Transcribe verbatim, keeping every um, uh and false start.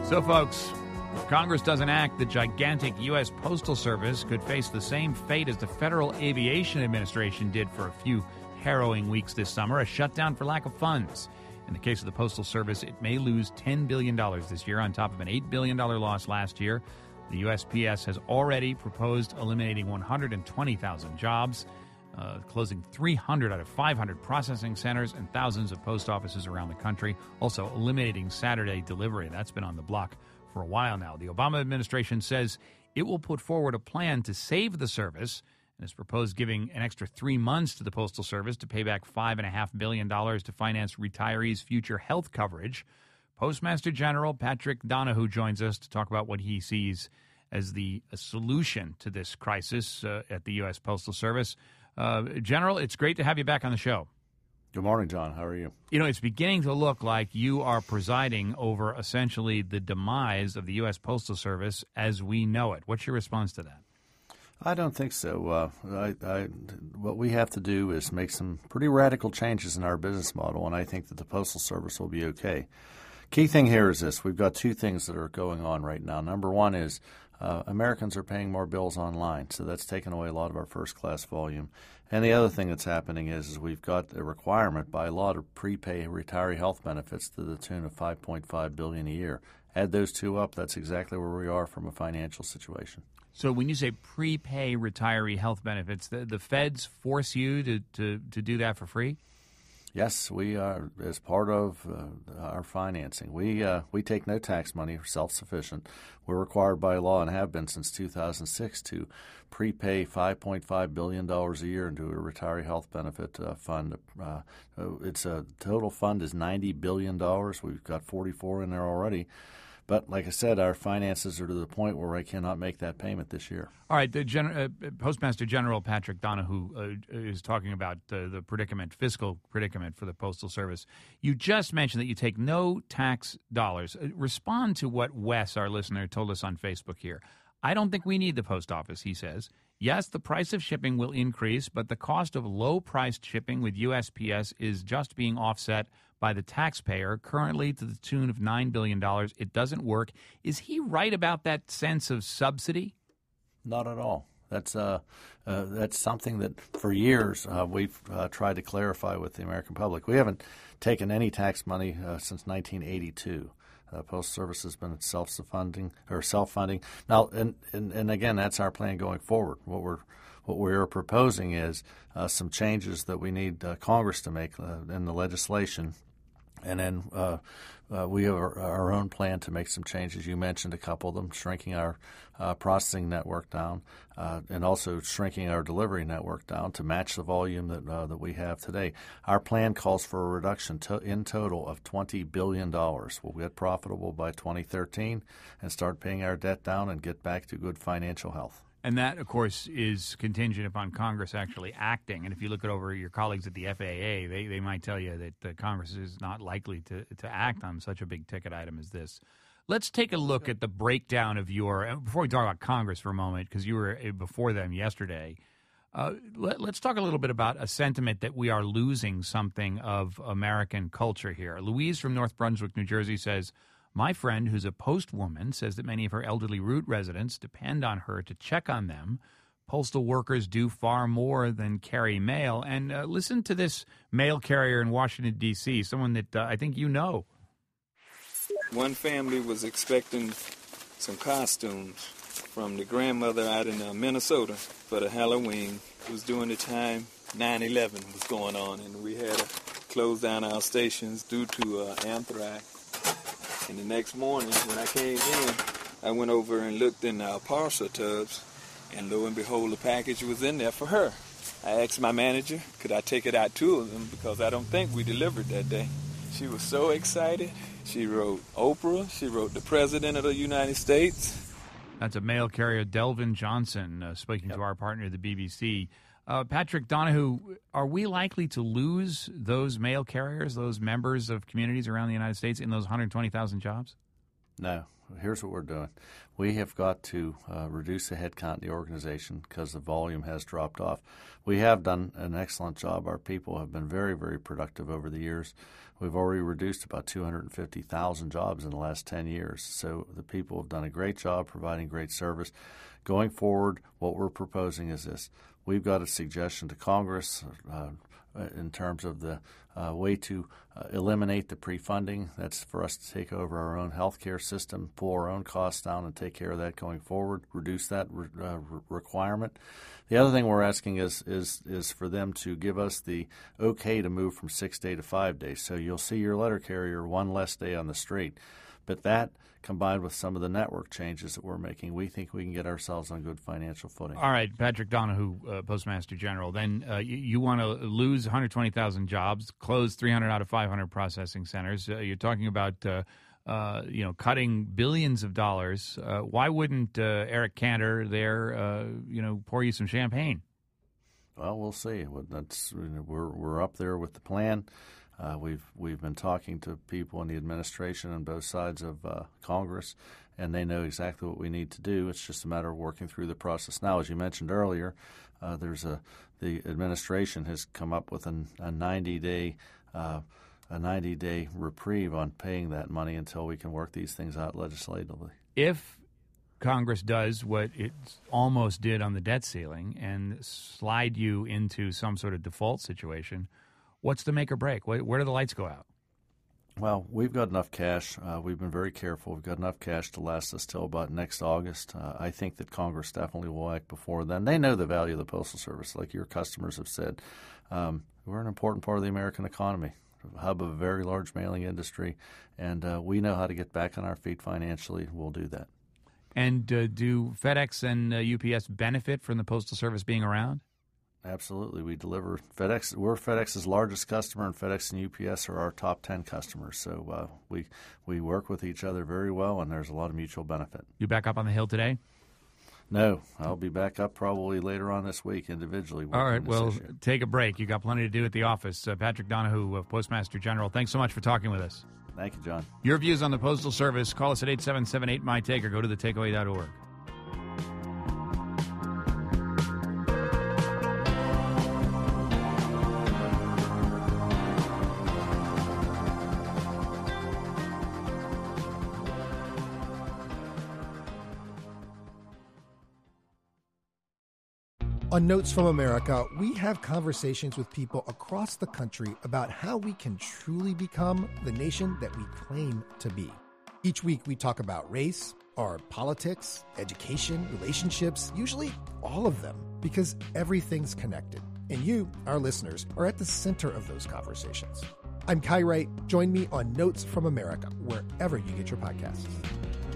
So, folks, if Congress doesn't act, the gigantic U S. Postal Service could face the same fate as the Federal Aviation Administration did for a few harrowing weeks this summer, a shutdown for lack of funds. In the case of the Postal Service, it may lose ten billion dollars this year on top of an eight billion dollars loss last year. The U S P S has already proposed eliminating one hundred twenty thousand jobs, uh, closing three hundred out of five hundred processing centers and thousands of post offices around the country, also eliminating Saturday delivery. That's been on the block for a while now. The Obama administration says it will put forward a plan to save the service and has proposed giving an extra three months to the Postal Service to pay back five point five billion dollars to finance retirees' future health coverage. Postmaster General Patrick Donahue joins us to talk about what he sees as the solution to this crisis uh, at the U S. Postal Service. Uh, General, it's great to have you back on the show. Good morning, John. How are you? You know, it's beginning to look like you are presiding over essentially the demise of the U S. Postal Service as we know it. What's your response to that? I don't think so. Uh, I, I, what we have to do is make some pretty radical changes in our business model, and I think that the Postal Service will be okay. Key thing here is this. We've got two things that are going on right now. Number one is uh, Americans are paying more bills online, so that's taken away a lot of our first-class volume. And the other thing that's happening is, is we've got a requirement by law to prepay retiree health benefits to the tune of five point five billion dollars a year. Add those two up, that's exactly where we are from a financial situation. So when you say prepay retiree health benefits, the, the feds force you to, to, to do that for free? Yes, we are, as part of uh, our financing. We uh, we take no tax money, we're self-sufficient. We're required by law and have been since two thousand six to prepay five point five billion dollars a year into a retiree health benefit uh, fund. Uh, it's a total fund is ninety billion dollars. We've got forty-four in there already. But like I said, our finances are to the point where I cannot make that payment this year. All right. The Gen- uh, Postmaster General Patrick Donahue uh, is talking about uh, the predicament, fiscal predicament for the Postal Service. You just mentioned that you take no tax dollars. Uh, respond to what Wes, our listener, told us on Facebook here. I don't think we need the post office, he says. Yes, the price of shipping will increase, but the cost of low-priced shipping with U S P S is just being offset by the taxpayer, currently to the tune of nine billion dollars. It doesn't work. Is he right about that sense of subsidy? Not at all. That's uh, uh, that's something that for years uh, we've uh, tried to clarify with the American public. We haven't taken any tax money uh, since nineteen eighty-two. Uh, Postal Service has been self-funding or self-funding. Now, and, and, and again, that's our plan going forward. What we're what we're proposing is uh, some changes that we need uh, Congress to make uh, in the legislation. And then uh, uh, we have our, our own plan to make some changes. You mentioned a couple of them, shrinking our uh, processing network down uh, and also shrinking our delivery network down to match the volume that uh, that we have today. Our plan calls for a reduction to, in total of twenty billion dollars. We'll get profitable by twenty thirteen and start paying our debt down and get back to good financial health. And that, of course, is contingent upon Congress actually acting. And if you look at over your colleagues at the F A A, they, they might tell you that the Congress is not likely to, to act on such a big-ticket item as this. Let's take a look at the breakdown of your – before we talk about Congress for a moment, because you were before them yesterday, uh, let, let's talk a little bit about a sentiment that we are losing something of American culture here. Louise from North Brunswick, New Jersey says – my friend, who's a postwoman, says that many of her elderly route residents depend on her to check on them. Postal workers do far more than carry mail. And uh, listen to this mail carrier in Washington, D C, someone that uh, I think you know. One family was expecting some costumes from the grandmother out in uh, Minnesota for the Halloween. It was during the time nine eleven was going on, and we had to close down our stations due to uh, anthrax. And the next morning, when I came in, I went over and looked in our parcel tubs, and lo and behold, the package was in there for her. I asked my manager, could I take it out to them, because I don't think we delivered that day. She was so excited. She wrote Oprah. She wrote the President of the United States. That's a mail carrier, Delvin Johnson, uh, speaking yep. to our partner, the B B C. Uh, Patrick Donahue, are we likely to lose those mail carriers, those members of communities around the United States in those one hundred twenty thousand jobs? No. Here's what we're doing. We have got to uh, reduce the headcount in the organization because the volume has dropped off. We have done an excellent job. Our people have been very, very productive over the years. we've already reduced about two hundred fifty thousand jobs in the last ten years. So the people have done a great job providing great service. Going forward, what we're proposing is this. We've got a suggestion to Congress uh, in terms of the uh, way to uh, eliminate the pre-funding. That's for us to take over our own health care system, pull our own costs down, and take care of that going forward, reduce that re- uh, re- requirement. The other thing we're asking is, is is for them to give us the okay to move from six day to five days. So you'll see your letter carrier one less day on the street. But that, combined with some of the network changes that we're making, we think we can get ourselves on good financial footing. All right, Patrick Donahue, uh, Postmaster General. Then uh, you, you want to lose one hundred twenty thousand jobs, close three hundred out of five hundred processing centers. Uh, you're talking about uh, uh, you know cutting billions of dollars. Uh, why wouldn't uh, Eric Cantor there uh, you know pour you some champagne? Well, we'll see. That's we're we're up there with the plan. Uh, we've we've been talking to people in the administration on both sides of uh, Congress, and they know exactly what we need to do. It's just a matter of working through the process now. As you mentioned earlier, uh, there's a the administration has come up with an, a ninety day uh, a ninety day reprieve on paying that money until we can work these things out legislatively. If Congress does what it almost did on the debt ceiling and slide you into some sort of default situation, what's the make or break? Where do the lights go out? Well, we've got enough cash. Uh, we've been very careful. We've got enough cash to last us till about next August. Uh, I think that Congress definitely will act before then. They know the value of the Postal Service, like your customers have said. Um, we're an important part of the American economy, a hub of a very large mailing industry, and uh, we know how to get back on our feet financially. We'll do that. And uh, do FedEx and uh, U P S benefit from the Postal Service being around? Absolutely. We deliver FedEx. We're FedEx's largest customer, and FedEx and U P S are our top ten customers. So uh, we we work with each other very well, and there's a lot of mutual benefit. You back up on the Hill today? No. I'll be back up probably later on this week individually. All right. Well, issue. Take a break. You got plenty to do at the office. Uh, Patrick Donahue, uh, Postmaster General, thanks so much for talking with us. Thank you, John. Your views on the Postal Service, call us at eight seven seven eight, M Y Take or go to the takeaway dot org. On Notes from America, we have conversations with people across the country about how we can truly become the nation that we claim to be. Each week, we talk about race, our politics, education, relationships, usually all of them, because everything's connected. And you, our listeners, are at the center of those conversations. I'm Kai Wright. Join me on Notes from America, wherever you get your podcasts.